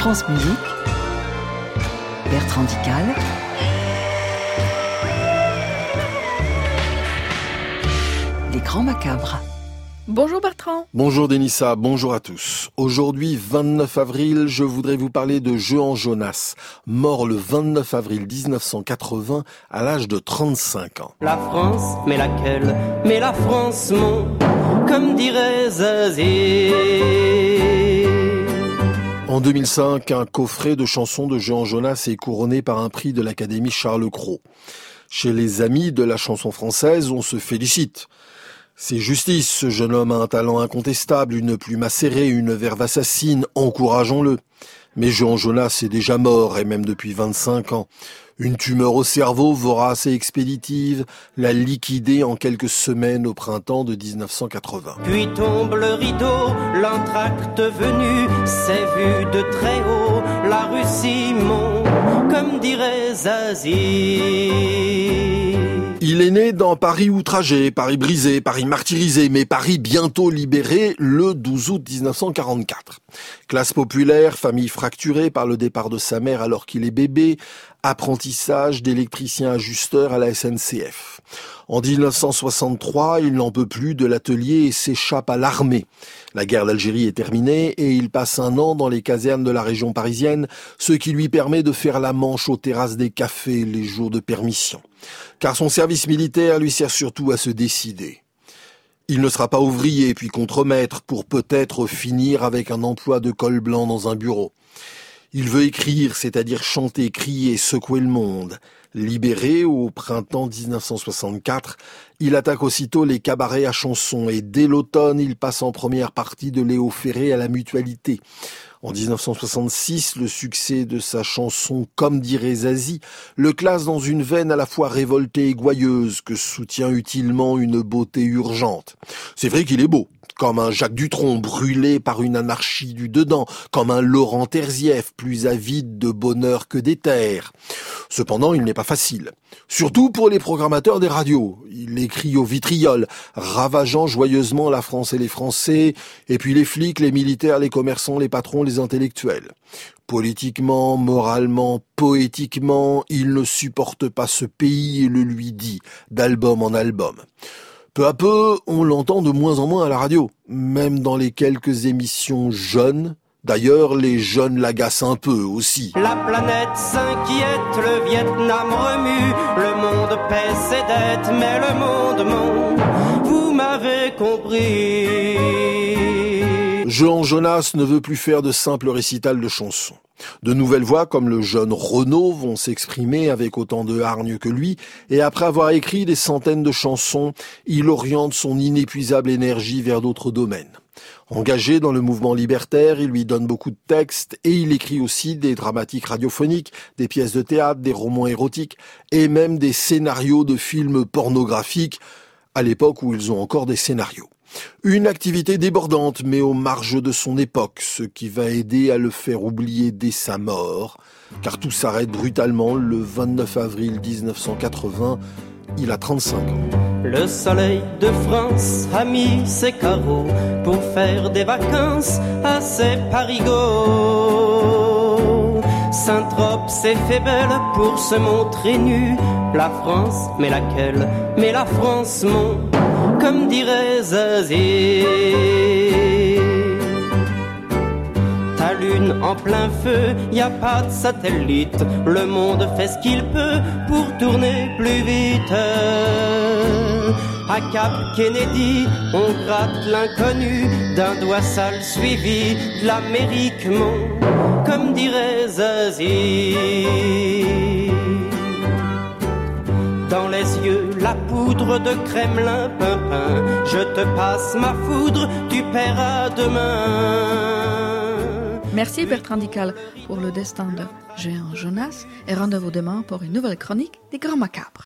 France Musique, Bertrand Dical. Les Grands Macabres. Bonjour Bertrand. Bonjour Denissa, bonjour à tous. Aujourd'hui, 29 avril, je voudrais vous parler de Jehan Jonas, mort le 29 avril 1980 à l'âge de 35 ans. La France, mais laquelle? Mais la France, mon, comme dirait Zazie. En 2005, un coffret de chansons de Jehan Jonas est couronné par un prix de l'Académie Charles Cros. Chez les amis de la chanson française, on se félicite. C'est justice, ce jeune homme a un talent incontestable, une plume acérée, une verve assassine, encourageons-le. Mais Jehan Jonas est déjà mort, et même depuis 25 ans. Une tumeur au cerveau, vorace et expéditive, l'a liquidé en quelques semaines au printemps de 1980. Puis tombe le rideau, l'entracte venu, s'est vu de très haut, la Russie monte, comme dirait Zazie. Il est né dans Paris outragé, Paris brisé, Paris martyrisé, mais Paris bientôt libéré le 12 août 1944. Classe populaire, famille fracturée par le départ de sa mère alors qu'il est bébé, apprentissage d'électricien ajusteur à la SNCF. En 1963, il n'en peut plus de l'atelier et s'échappe à l'armée. La guerre d'Algérie est terminée et il passe un an dans les casernes de la région parisienne, ce qui lui permet de faire la manche aux terrasses des cafés les jours de permission. Car son service militaire lui sert surtout à se décider. Il ne sera pas ouvrier puis contremaître pour peut-être finir avec un emploi de col blanc dans un bureau. Il veut écrire, c'est-à-dire chanter, crier, secouer le monde. Libéré au printemps 1964, il attaque aussitôt les cabarets à chansons et dès l'automne, il passe en première partie de Léo Ferré à la Mutualité. En 1966, le succès de sa chanson « Comme dirait Zazie » le classe dans une veine à la fois révoltée et gouailleuse que soutient utilement une beauté urgente. C'est vrai qu'il est beau, comme un Jacques Dutronc brûlé par une anarchie du dedans, comme un Laurent Terzieff plus avide de bonheur que d'éther. Cependant, il n'est pas facile. Surtout pour les programmateurs des radios. Il écrit au vitriol, ravageant joyeusement la France et les Français, et puis les flics, les militaires, les commerçants, les patrons, les intellectuels. Politiquement, moralement, poétiquement, il ne supporte pas ce pays et le lui dit, d'album en album. Peu à peu, on l'entend de moins en moins à la radio, même dans les quelques émissions jeunes. D'ailleurs, les jeunes l'agacent un peu aussi. La planète s'inquiète, le Vietnam remue, le monde paie ses dettes, mais le monde monte, vous m'avez compris. Jehan Jonas ne veut plus faire de simples récitals de chansons. De nouvelles voix comme le jeune Renaud vont s'exprimer avec autant de hargne que lui, et après avoir écrit des centaines de chansons, il oriente son inépuisable énergie vers d'autres domaines. Engagé dans le mouvement libertaire, il lui donne beaucoup de textes et il écrit aussi des dramatiques radiophoniques, des pièces de théâtre, des romans érotiques et même des scénarios de films pornographiques, à l'époque où ils ont encore des scénarios. Une activité débordante mais aux marges de son époque, ce qui va aider à le faire oublier dès sa mort, car tout s'arrête brutalement le 29 avril 1980, il a 35 ans. Le soleil de France a mis ses carreaux pour faire des vacances à ses parigots. Saint-Trope s'est fait belle pour se montrer nue. La France, mais laquelle? Mais la France, mon, comme dirait Zazie. Ta lune en plein feu, y a pas de satellite. Le monde fait ce qu'il peut pour tourner plus vite. À Cap Kennedy, on gratte l'inconnu d'un doigt sale suivi de l'Amérique, mon, comme dirait Zazie. Dans les yeux, la poudre de Kremlin, pimpin. Je te passe ma foudre, tu paieras demain. Merci Bertrand Dical pour le destin de Jehan Jonas et rendez-vous demain pour une nouvelle chronique des Grands Macabres.